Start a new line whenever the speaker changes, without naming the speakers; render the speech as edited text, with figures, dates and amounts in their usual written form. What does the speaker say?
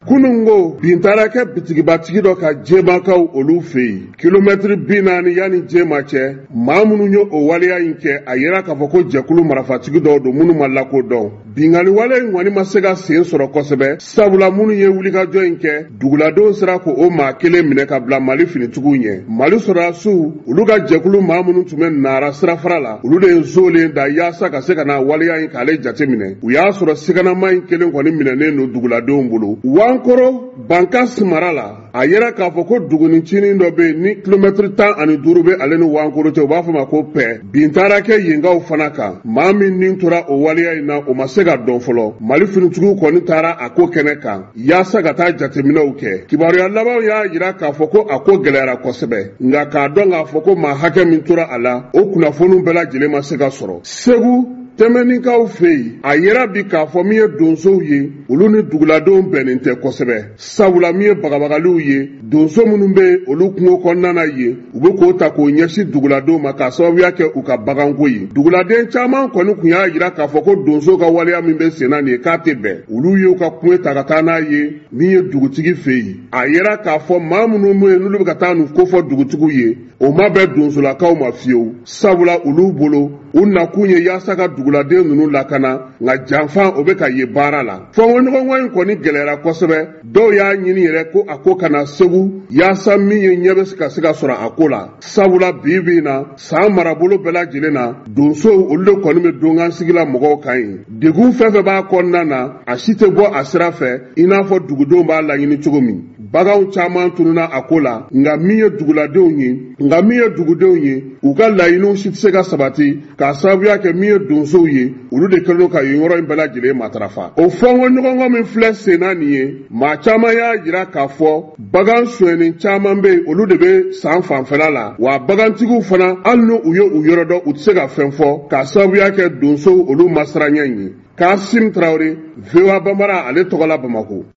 Kunungo bintara ke bitigibatigi dɔ ka jɛmakaw olu fɛ yen kilomɛtiri 40 yani jɛma cɛ maa minnu ye o waleya in kɛ a yera k'a fɔ ko jɛkulu marafatigi dɔw don minnu ma lakodɔn. Bingali wale in kɔni ma se ka sen sɔrɔ kosɛbɛ sabula minnu ye wulikajɔ in kɛ duguladenw sera ko o maa kelen minɛ ka bila Mali finitigiw ɲɛ. Mali sɔrɔdasiw olu ka jɛkulu maa minnu tun bɛ Nara sirafara la olu de ye nsolen da yaasa ka se ka na waleya in k'ale jate minɛ. U y'a sɔrɔ siganama in kelen kɔni minɛnen don duguladenw bolo. Wankoro Bankas mara la a yera k'a fɔ ko dugunicinin dɔ bɛ ni kilomɛtiri 15 bɛ ale ni Wankoro cɛ u b'a fɔ ma ko pɛ bin taara kɛ yenkaw fana kan maa min nin tora o waleya in na o ma se ka dɔn fɔlɔ. Mali finitigiw kɔni taara a ko kɛnɛ kan yaasa ka taa jateminɛw kɛ. Kibaruya labanw y'a yira k'a fɔ ko a ko gɛlɛyara kosɛbɛ nka k'a dɔn k'a fɔ ko maa hakɛ min tora a la o kunnafoniw bɛɛ lajɛlen ma se ka sɔrɔ. Segu tɛmɛnikaw fɛ yen a yera bi k'a fɔ min ye donsow ye olu ni duguladenw bɛnnen tɛ kosɛbɛ sabula min ye bagabagaliw ye donso minnu bɛ olu kungo kɔnɔna ye u bɛ k'o ta k'o ɲɛsin duguladenw ma k'a sababuya kɛ u ka baganko ye. Duguladen caman kɔni tun y'a yira k'a fɔ ko donso ka waleya min bɛ sen na nin ye k'a tɛ bɛn olu ye u ka kungo ta ka taa n'a ye min ye dugutigi fɛ yen a yera k'a fɔ maa minnu bɛ yen n'olu bɛ ka taa nin kofɔ dugutigiw ye o ma bɛn donsolakaw ma fiyewu sabula olu bolo u nakun ye yaasa ka duguladen ninnu lakana nka janfan o bɛ ka ye baara la. Fɔnkɔɲɔgɔnkɔ in kɔni gɛlɛyara kosɛbɛ dɔw y'a ɲini yɛrɛ ko a ko kana Segu yaasa min ye ɲɛ bɛ se ka sɔrɔ a ko la sabula bi bi in na san marabolo bɛɛ lajɛlen na donsow olu de kɔni bɛ donkansigila mɔgɔw kan ye. Degun fɛn fɛn b'a kɔnɔna na a si tɛ bɔ a sira fɛ i n'a fɔ dugudenw b'a laɲini cogo min. Baganw caman tununa a ko la nka min ye duguladenw ye u ka laɲiniw si tɛ se ka sabati k'a sababuya kɛ min ye donsow ye olu de kɛlen ka yen yɔrɔ in bɛɛ lajɛlen matarafa. O fɔnkɔɲɔgɔnkɔ min filɛ senna nin ye maa caman y'a jira k'a fɔ bagan sonyɛni caman bɛ yen olu de bɛ san fanfɛla la wa bagantigiw fana hali ni u ye u yɔrɔ dɔn u tɛ se ka fɛn fɔ k'a sababuya kɛ donsow olu masiranya ye. Kasim Traoré, VOA Bambara ale tɔgɔ la Bamako.